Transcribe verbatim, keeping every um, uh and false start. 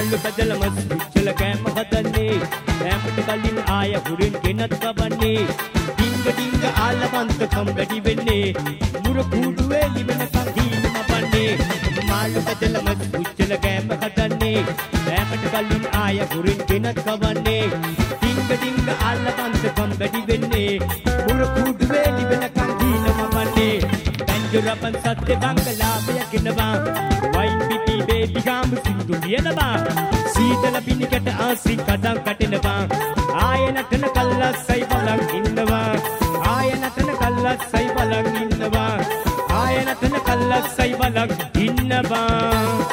මාළු බදලම සුච්චල කෑම හදන්නේ ඈමට කලින් ආය හුරින් ගෙනත් කවන්නේ ඩිංග ඩිංග ආලවන්තකම් වැඩි වෙන්නේ මුර කුඩුවේ ලිවෙනකන් දීනම පන්නේ මාළු බදලම සුච්චල කෑම හදන්නේ ඈමට කලින් ආය හුරින් ගෙනත් කවන්නේ ඩිංග ඩිංග ආලවන්තකම් වැඩි වෙන්නේ මුර කුඩුවේ ලිවෙනකන් දීනම පන්නේ රපන් සත්‍ය බංගලාපය ගෙනවා වයින් පිපි බේබි ගාම් සින්දු ලියනවා සීතල පිනිකට ආසි කඩම් කටිනවා ආය නටන කල්ලස්සයි බලන් ඉන්නවා ආය නටන කල්ලස්සයි බලන් ඉන්නවා ආය නටන කල්ලස්සයි බලන් ඉන්නවා